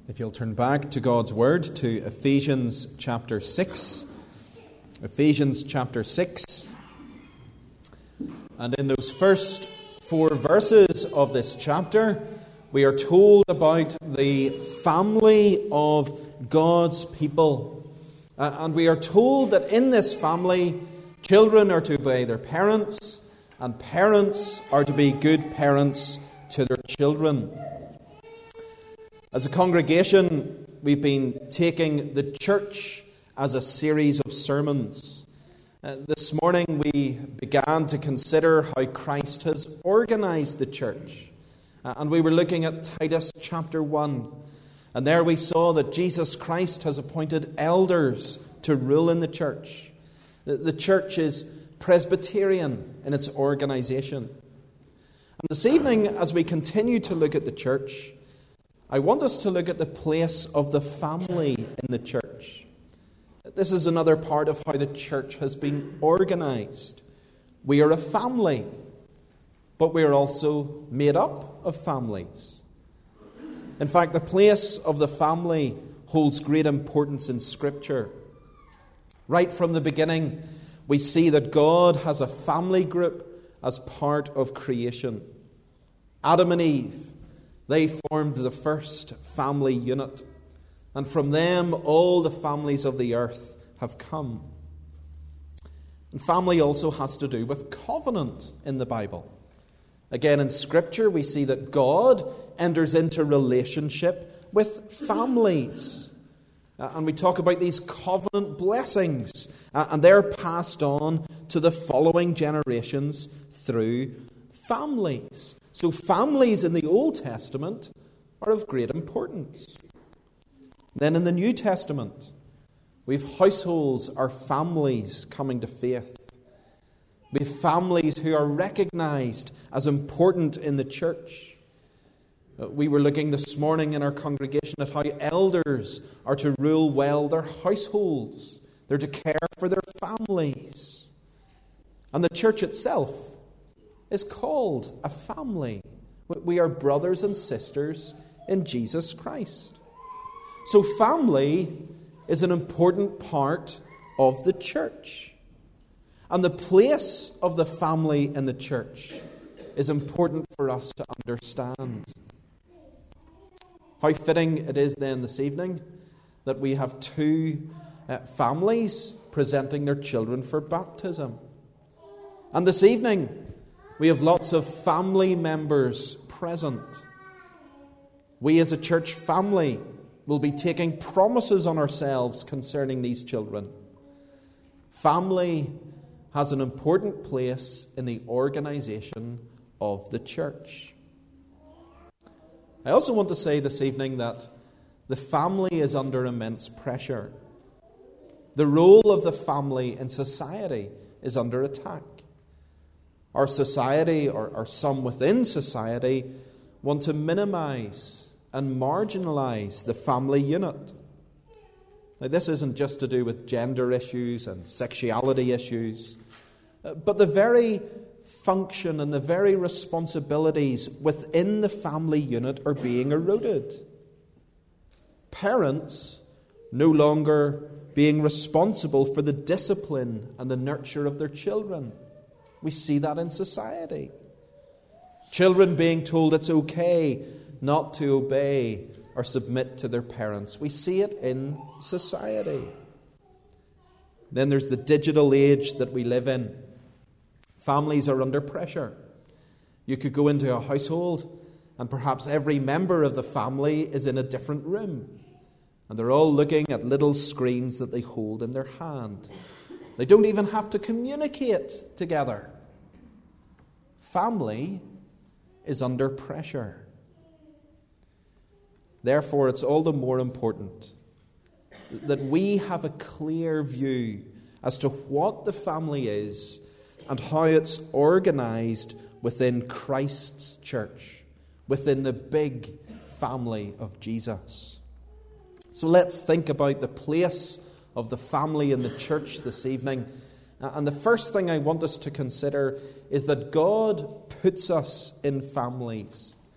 If you'll turn back to God's Word, to Ephesians chapter 6. Ephesians chapter 6. And in those first 4 verses of this chapter, we are told about the family of God's people. And we are told that in this family, children are to obey their parents, and parents are to be good parents to their children. As a congregation, we've been taking the church as a series of sermons. This morning we began to consider how Christ has organized the church. And we were looking at Titus chapter 1. And there we saw that Jesus Christ has appointed elders to rule in the church. The church is Presbyterian in its organization. And this evening, as we continue to look at the church, I want us to look at the place of the family in the church. This is another part of how the church has been organized. We are a family, but we are also made up of families. In fact, the place of the family holds great importance in Scripture. Right from the beginning, we see that God has a family group as part of creation. Adam and Eve, they formed the first family unit. And from them, all the families of the earth have come. And family also has to do with covenant in the Bible. Again, in Scripture, we see that God enters into relationship with families. And we talk about these covenant blessings. And they're passed on to the following generations through families. So families in the Old Testament are of great importance. Then in the New Testament, we have households or families coming to faith. We have families who are recognized as important in the church. We were looking this morning in our congregation at how elders are to rule well their households. They're to care for their families. And the church itself is called a family. We are brothers and sisters in Jesus Christ. So family is an important part of the church. And the place of the family in the church is important for us to understand. How fitting it is then this evening that we have 2 families presenting their children for baptism. And this evening, we have lots of family members present. We as a church family will be taking promises on ourselves concerning these children. Family has an important place in the organization of the church. I also want to say this evening that the family is under immense pressure. The role of the family in society is under attack. Our society, or some within society, want to minimize and marginalize the family unit. Now, this isn't just to do with gender issues and sexuality issues, but the very function and the very responsibilities within the family unit are being eroded. Parents no longer being responsible for the discipline and the nurture of their children. We see that in society. Children being told it's okay not to obey or submit to their parents. We see it in society. Then there's the digital age that we live in. Families are under pressure. You could go into a household and perhaps every member of the family is in a different room. And they're all looking at little screens that they hold in their hand. They don't even have to communicate together. Family is under pressure. Therefore, it's all the more important that we have a clear view as to what the family is and how it's organized within Christ's church, within the big family of Jesus. So let's think about the place of the family in the church this evening. And the first thing I want us to consider is that God puts us in families.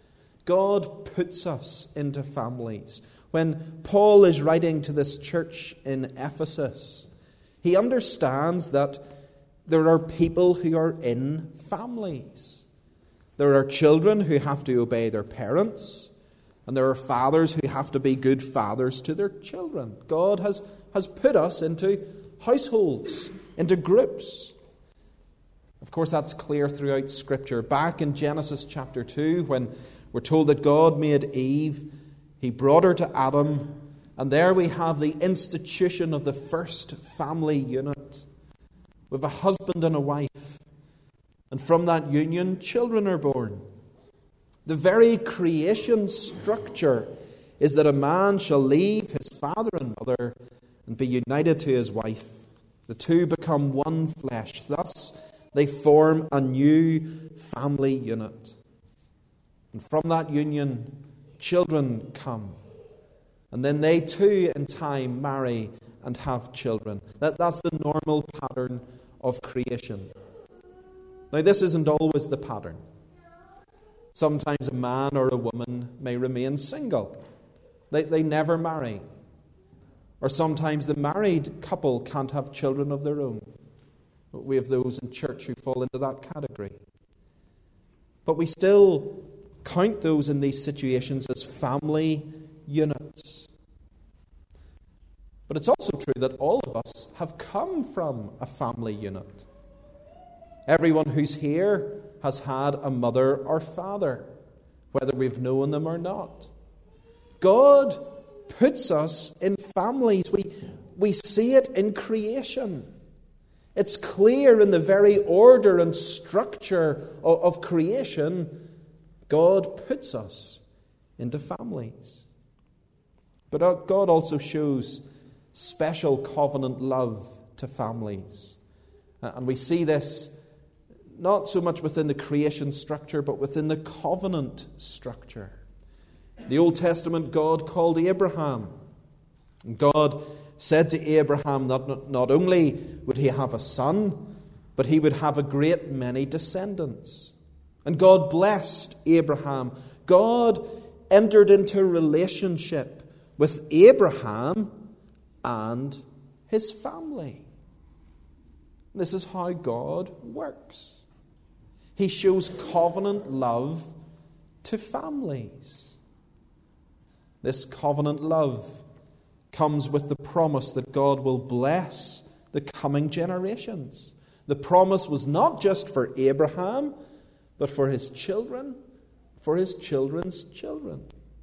God puts us into families. When Paul is writing to this church in Ephesus, he understands that there are people who are in families. There are children who have to obey their parents, and there are fathers who have to be good fathers to their children. God has put us into households, into groups. Of course, that's clear throughout Scripture. Back in Genesis chapter 2, when we're told that God made Eve, He brought her to Adam, and there we have the institution of the first family unit, with a husband and a wife. And from that union, children are born. The very creation structure is that a man shall leave his father and mother and be united to his wife. The two become one flesh. Thus, they form a new family unit. And from that union, children come. And then they too, in time, marry and have children. That's the normal pattern of creation. Now, this isn't always the pattern. Sometimes a man or a woman may remain single. They never marry. Or sometimes the married couple can't have children of their own. We have those in church who fall into that category. But we still count those in these situations as family units. But it's also true that all of us have come from a family unit. Everyone who's here has had a mother or father, whether we've known them or not. God puts us in families. We see it in creation. It's clear in the very order and structure of creation, God puts us into families. But God also shows special covenant love to families. And we see this not so much within the creation structure, but within the covenant structure. In the Old Testament, God called Abraham. And God said to Abraham that not only would he have a son, but he would have a great many descendants. And God blessed Abraham. God entered into a relationship with Abraham and his family. This is how God works. He shows covenant love to families. This covenant love comes with the promise that God will bless the coming generations. The promise was not just for Abraham, but for his children, for his children's children.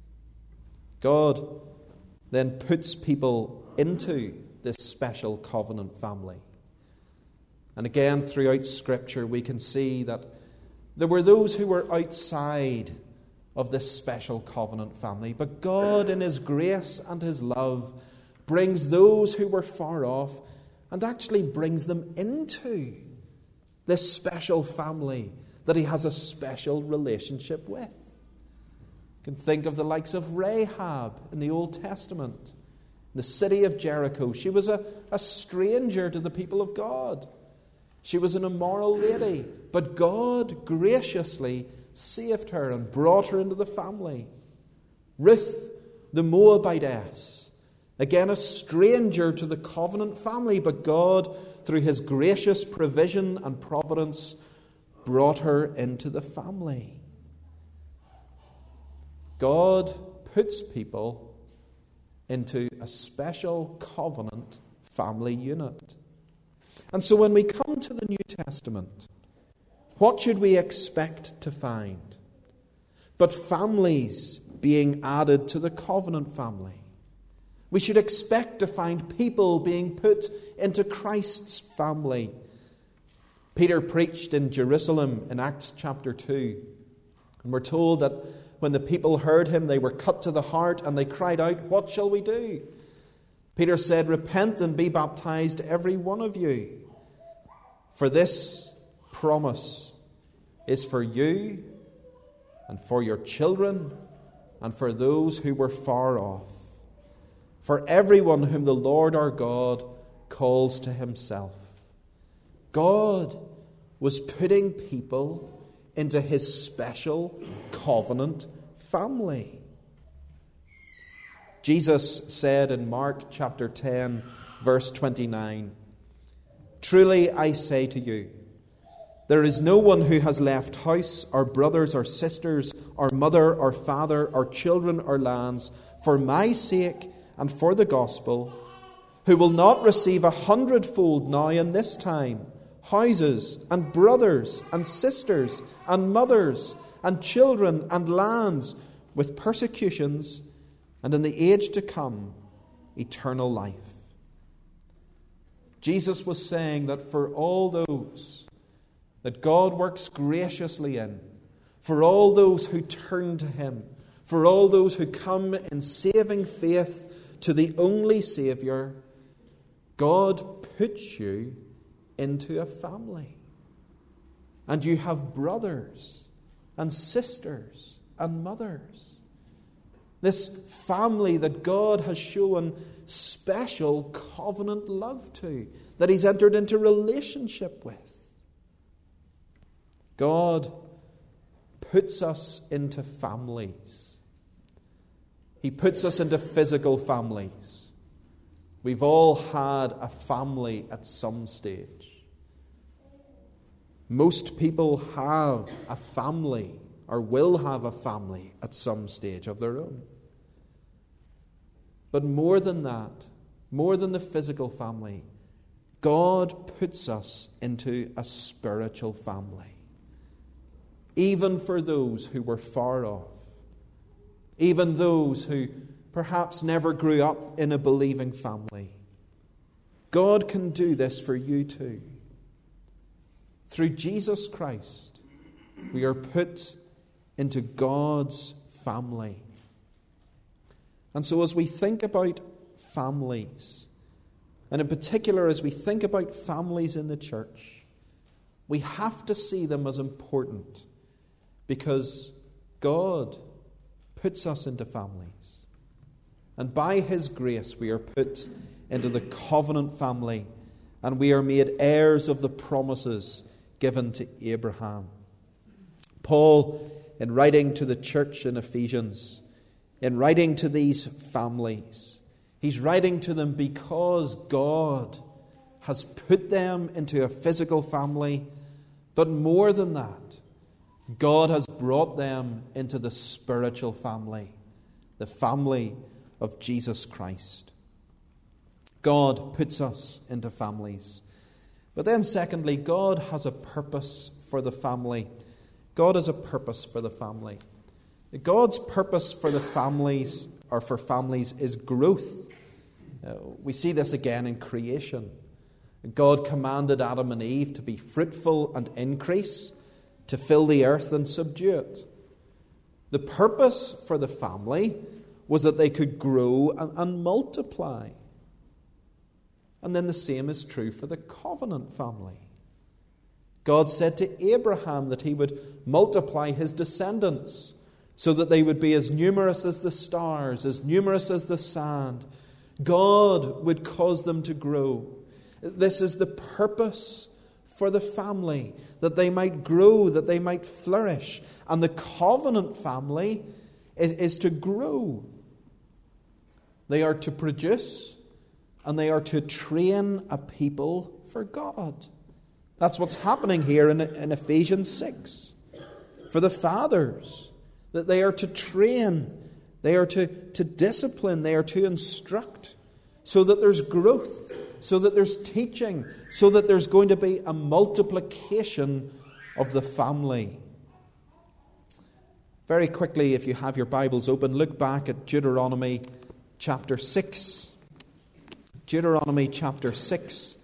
God then puts people into this special covenant family. And again, throughout Scripture, we can see that there were those who were outside of this special covenant family. But God, in His grace and His love, brings those who were far off and actually brings them into this special family that He has a special relationship with. You can think of the likes of Rahab in the Old Testament, the city of Jericho. She was a stranger to the people of God. She was an immoral lady, but God graciously saved her and brought her into the family. Ruth, the Moabitess, again a stranger to the covenant family, but God, through His gracious provision and providence, brought her into the family. God puts people into a special covenant family unit. And so when we come to the New Testament, what should we expect to find? But families being added to the covenant family. We should expect to find people being put into Christ's family. Peter preached in Jerusalem in Acts chapter 2. And we're told that when the people heard him, they were cut to the heart and they cried out, "What shall we do?" Peter said, "Repent and be baptized, every one of you. For this promise is for you and for your children and for those who were far off, for everyone whom the Lord our God calls to Himself." God was putting people into His special covenant family. Jesus said in Mark chapter 10, verse 29, "Truly I say to you, there is no one who has left house, or brothers or sisters, or mother or father, or children or lands, for my sake and for the gospel, who will not receive 100-fold now in this time, houses and brothers and sisters and mothers and children and lands, with persecutions, and in the age to come, eternal life." Jesus was saying that for all those that God works graciously in, for all those who turn to Him, for all those who come in saving faith to the only Saviour, God puts you into a family. And you have brothers and sisters and mothers. This family that God has shown special covenant love to, that He's entered into relationship with. God puts us into families. He puts us into physical families. We've all had a family at some stage. Most people have a family, or will have a family at some stage of their own. But more than that, more than the physical family, God puts us into a spiritual family. Even for those who were far off, even those who perhaps never grew up in a believing family, God can do this for you too. Through Jesus Christ, we are put into God's family. And so as we think about families, and in particular as we think about families in the church, we have to see them as important because God puts us into families. And by His grace we are put into the covenant family, and we are made heirs of the promises given to Abraham. Paul, in writing to the church in Ephesians, in writing to these families, he's writing to them because God has put them into a physical family, but more than that, God has brought them into the spiritual family, the family of Jesus Christ. God puts us into families. But then secondly, God has a purpose for the family. God has a purpose for the family. God's purpose for the families, or for families, is growth. We see this again in creation. God commanded Adam and Eve to be fruitful and increase, to fill the earth and subdue it. The purpose for the family was that they could grow and multiply. And then the same is true for the covenant family. God said to Abraham that He would multiply his descendants so that they would be as numerous as the stars, as numerous as the sand. God would cause them to grow. This is the purpose for the family, that they might grow, that they might flourish. And the covenant family is to grow. They are to produce, and they are to train a people for God. That's what's happening here in Ephesians 6. For the fathers, that they are to train, they are to discipline, they are to instruct, so that there's growth, so that there's teaching, so that there's going to be a multiplication of the family. Very quickly, if you have your Bibles open, look back at Deuteronomy chapter 6. Deuteronomy chapter 6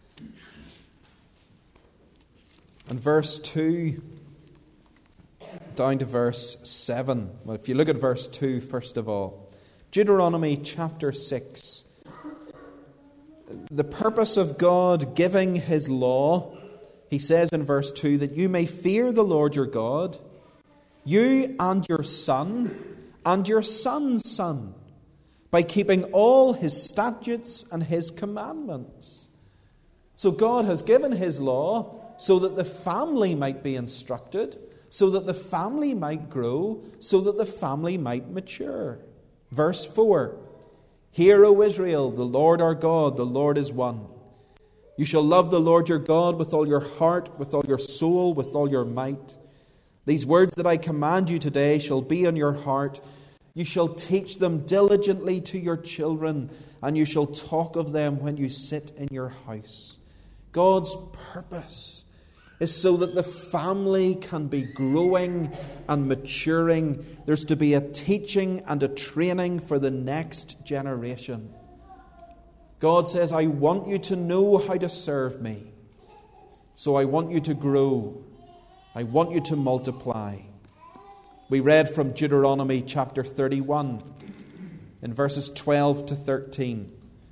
and verse 2 down to verse 7. Well, if you look at verse 2 first of all. Deuteronomy chapter 6. The purpose of God giving His law, He says in verse 2, that you may fear the Lord your God, you and your son and your son's son, by keeping all His statutes and His commandments. So God has given His law so that the family might be instructed, so that the family might grow, so that the family might mature. Verse 4, Hear, O Israel, the Lord our God, the Lord is one. You shall love the Lord your God with all your heart, with all your soul, with all your might. These words that I command you today shall be on your heart. You shall teach them diligently to your children, and you shall talk of them when you sit in your house. God's purpose is so that the family can be growing and maturing. There's to be a teaching and a training for the next generation. God says, I want you to know how to serve me. So I want you to grow. I want you to multiply. We read from Deuteronomy chapter 31 in verses 12 to 13.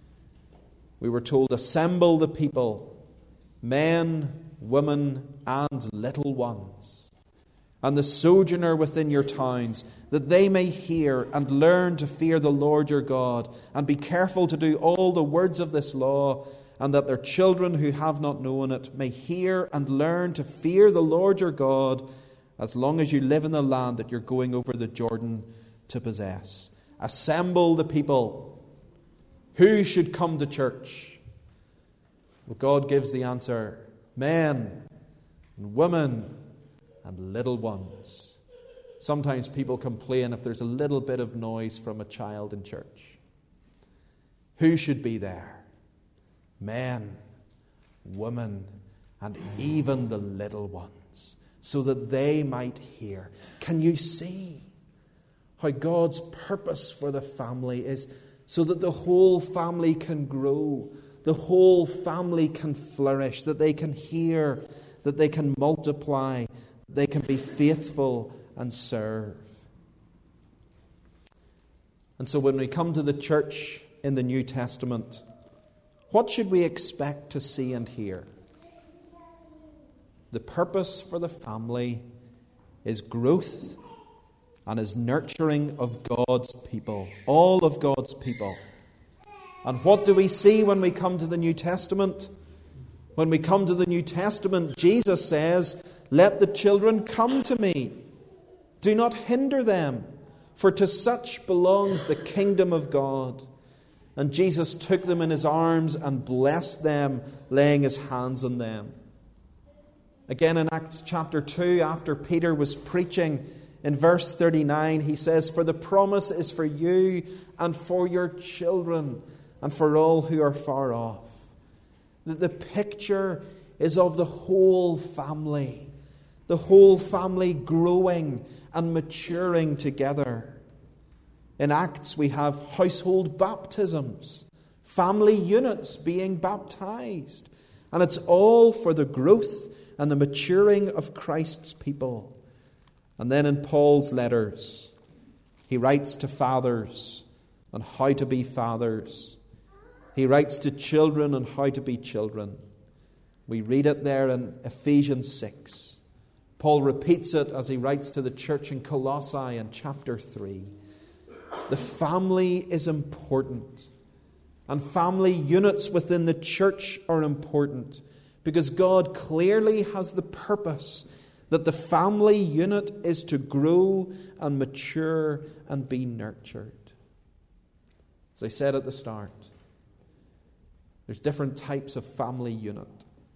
We were told, assemble the people, men, women, and little ones, and the sojourner within your towns, that they may hear and learn to fear the Lord your God, and be careful to do all the words of this law, and that their children who have not known it may hear and learn to fear the Lord your God, as long as you live in the land that you're going over the Jordan to possess. Assemble the people. Who should come to church? Well, God gives the answer. Men and women and little ones. Sometimes people complain if there's a little bit of noise from a child in church. Who should be there? Men, women, and even the little ones, so that they might hear. Can you see how God's purpose for the family is so that the whole family can grow, the whole family can flourish, that they can hear, that they can multiply, that they can be faithful and serve. And so when we come to the church in the New Testament, what should we expect to see and hear? The purpose for the family is growth and is nurturing of God's people, all of God's people. And what do we see when we come to the New Testament? When we come to the New Testament, Jesus says, let the children come to me. Do not hinder them, for to such belongs the kingdom of God. And Jesus took them in his arms and blessed them, laying his hands on them. Again in Acts chapter 2, after Peter was preaching, in verse 39, he says, for the promise is for you and for your children and for all who are far off. The picture is of the whole family growing and maturing together. In Acts, we have household baptisms, family units being baptized, and it's all for the growth and the maturing of Christ's people. And then in Paul's letters, he writes to fathers on how to be fathers. He writes to children on how to be children. We read it there in Ephesians 6. Paul repeats it as he writes to the church in Colossae in chapter 3. The family is important. And family units within the church are important because God clearly has the purpose that the family unit is to grow and mature and be nurtured. As I said at the start, there's different types of family unit.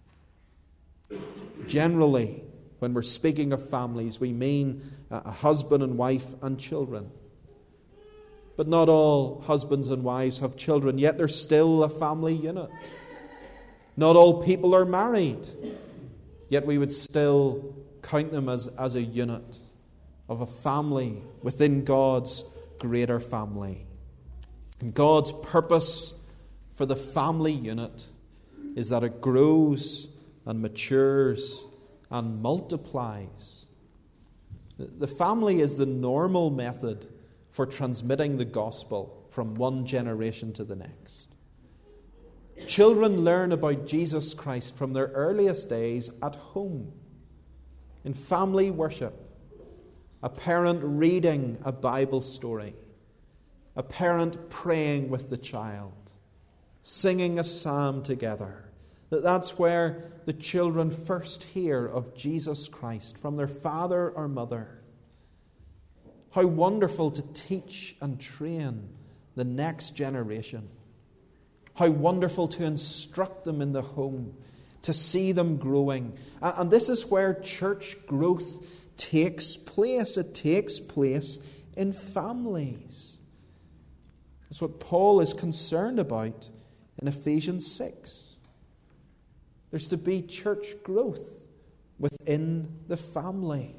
Generally, when we're speaking of families, we mean a husband and wife and children. But not all husbands and wives have children, yet they're still a family unit. Not all people are married, yet we would still count them as a unit of a family within God's greater family. And God's purpose for the family unit is that it grows and matures and multiplies. The family is the normal method for transmitting the gospel from one generation to the next. Children learn about Jesus Christ from their earliest days at home, in family worship, a parent reading a Bible story, a parent praying with the child, singing a psalm together. That's where the children first hear of Jesus Christ, from their father or mother. How wonderful to teach and train the next generation. How wonderful to instruct them in the home, to see them growing. And this is where church growth takes place. It takes place in families. That's what Paul is concerned about in Ephesians 6. There's to be church growth within the family.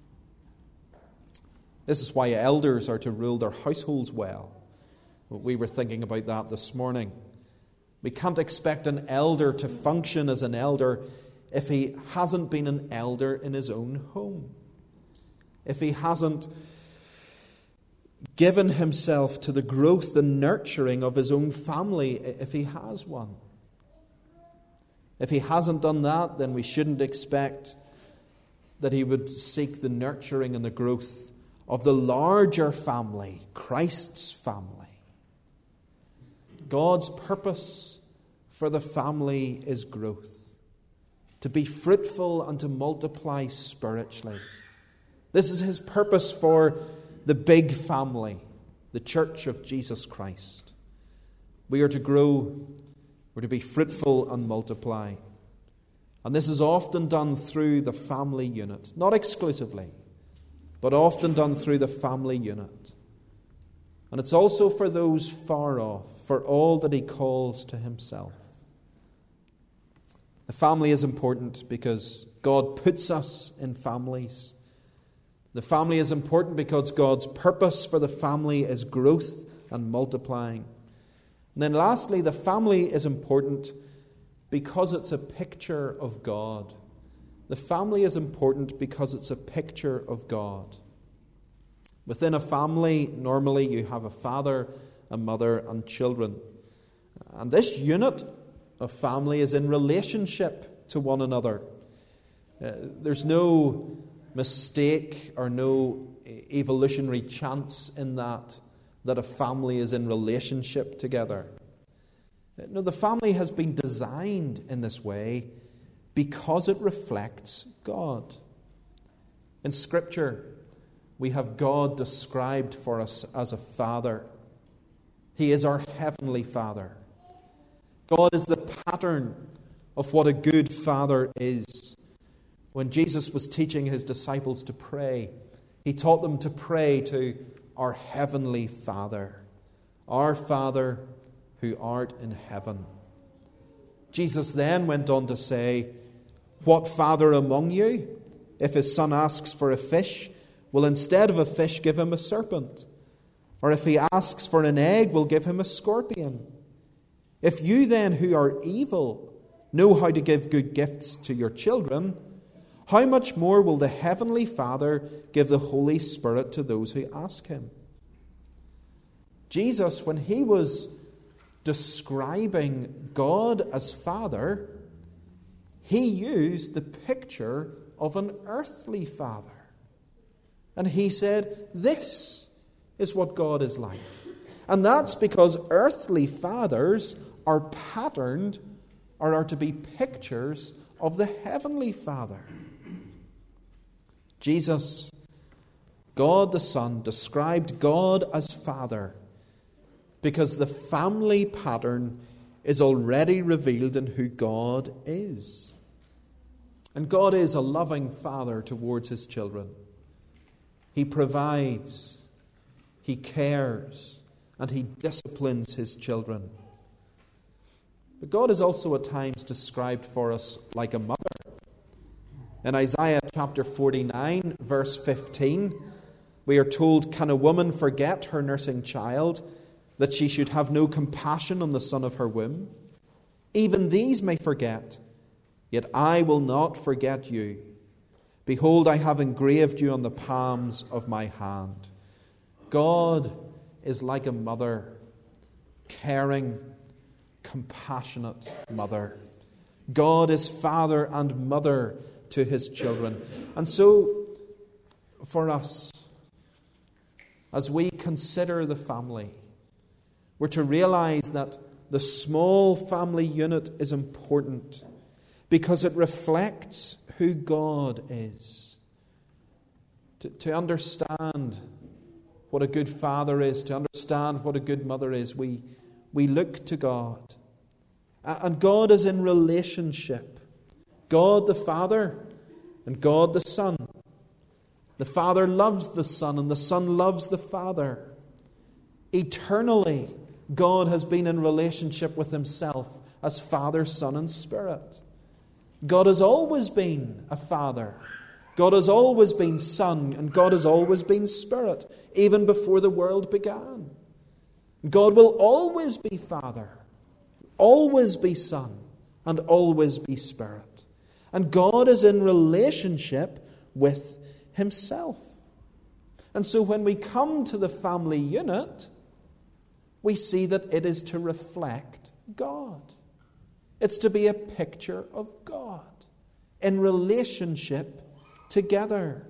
This is why elders are to rule their households well. We were thinking about that this morning. We can't expect an elder to function as an elder if he hasn't been an elder in his own home. If he hasn't given himself to the growth and nurturing of his own family, if he has one. If he hasn't done that, then we shouldn't expect that he would seek the nurturing and the growth of the larger family, Christ's family. God's purpose for the family is growth, to be fruitful and to multiply spiritually. This is his purpose for the big family, the church of Jesus Christ. We are to grow, we're to be fruitful and multiply. And this is often done through the family unit, not exclusively, but often done through the family unit. And it's also for those far off, for all that he calls to himself. The family is important because God puts us in families. The family is important because God's purpose for the family is growth and multiplying. And then lastly, the family is important because it's a picture of God. The family is important because it's a picture of God. Within a family, normally you have a father, a mother, and children. And this unit of family is in relationship to one another. There's no mistake or no evolutionary chance in that a family is in relationship together. No, the family has been designed in this way because it reflects God. In Scripture, we have God described for us as a Father. He is our heavenly Father. God is the pattern of what a good Father is. When Jesus was teaching his disciples to pray, he taught them to pray to our heavenly Father, our Father who art in heaven. Jesus then went on to say, "What father among you, if his son asks for a fish, will instead of a fish give him a serpent? Or if he asks for an egg, will give him a scorpion? If you then, who are evil, know how to give good gifts to your children, how much more will the Heavenly Father give the Holy Spirit to those who ask him?" Jesus, when he was describing God as Father, he used the picture of an earthly father. And he said, this is what God is like. And that's because earthly fathers are patterned or are to be pictures of the Heavenly Father. Jesus, God the Son, described God as Father because the family pattern is already revealed in who God is. And God is a loving Father towards his children. He provides, he cares, and he disciplines his children. But God is also at times described for us like a mother. In Isaiah chapter 49, verse 15, we are told, "Can a woman forget her nursing child, that she should have no compassion on the son of her womb? Even these may forget, yet I will not forget you. Behold, I have engraved you on the palms of my hand." God is like a mother, caring, compassionate mother. God is father and mother to his children. And so, for us, as we consider the family, we're to realize that the small family unit is important because it reflects who God is. To understand what a good father is, to understand what a good mother is, we look to God. And God is in relationship. God the Father and God the Son. The Father loves the Son and the Son loves the Father. Eternally, God has been in relationship with Himself as Father, Son, and Spirit. God has always been a Father. God has always been Son, and God has always been Spirit, even before the world began. God will always be Father, always be Son, and always be Spirit. And God is in relationship with Himself. And so when we come to the family unit, we see that it is to reflect God. It's to be a picture of God in relationship together.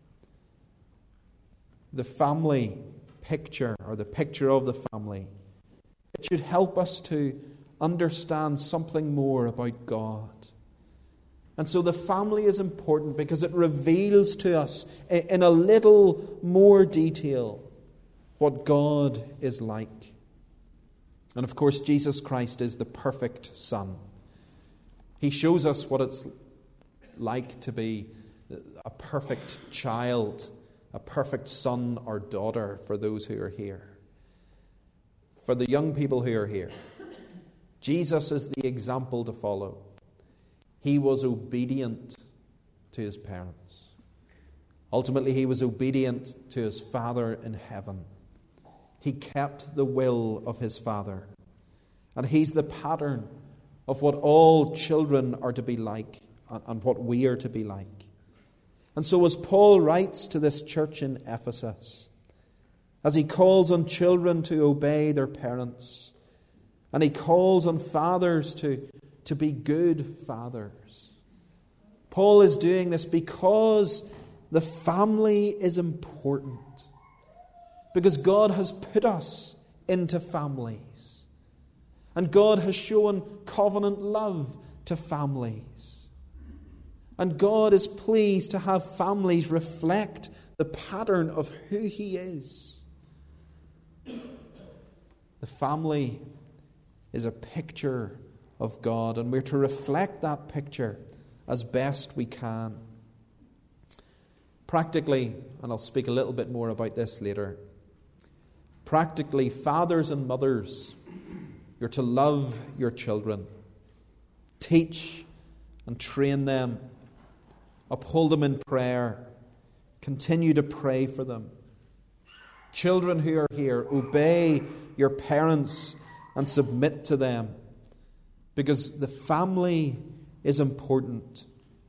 The family picture, or the picture of the family, it should help us to understand something more about God. And so the family is important because it reveals to us in a little more detail what God is like. And of course, Jesus Christ is the perfect Son. He shows us what it's like to be a perfect child, a perfect son or daughter for those who are here. For the young people who are here, Jesus is the example to follow. He was obedient to His parents. Ultimately, He was obedient to His Father in heaven. He kept the will of His Father. And He's the pattern of what all children are to be like and what we are to be like. And so as Paul writes to this church in Ephesus, as he calls on children to obey their parents, and he calls on fathers to be good fathers, Paul is doing this because the family is important. Because God has put us into families. And God has shown covenant love to families. And God is pleased to have families reflect the pattern of who He is. The family is a picture of God, and we're to reflect that picture as best we can. Practically, and I'll speak a little bit more about this later, practically, fathers and mothers, you're to love your children, teach and train them, uphold them in prayer, continue to pray for them. Children who are here, obey your parents and submit to them, because the family is important.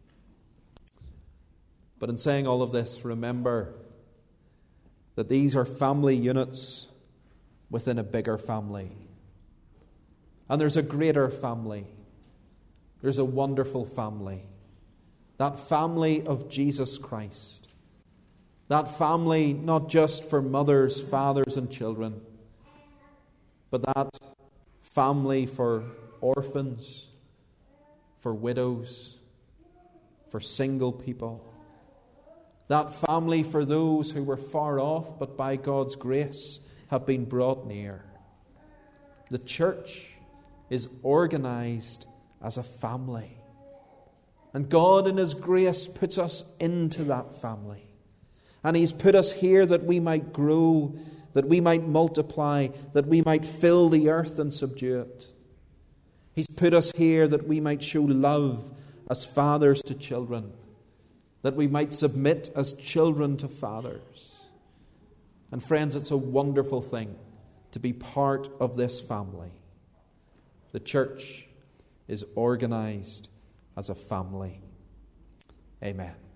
But in saying all of this, remember that these are family units within a bigger family. And there's a greater family. There's a wonderful family. That family of Jesus Christ. That family not just for mothers, fathers, and children, but that family for orphans, for widows, for single people. That family for those who were far off, but by God's grace have been brought near. The church is organized as a family. And God in His grace puts us into that family. And He's put us here that we might grow, that we might multiply, that we might fill the earth and subdue it. He's put us here that we might show love as fathers to children, that we might submit as children to fathers. And friends, it's a wonderful thing to be part of this family. The church is organized as a family. Amen.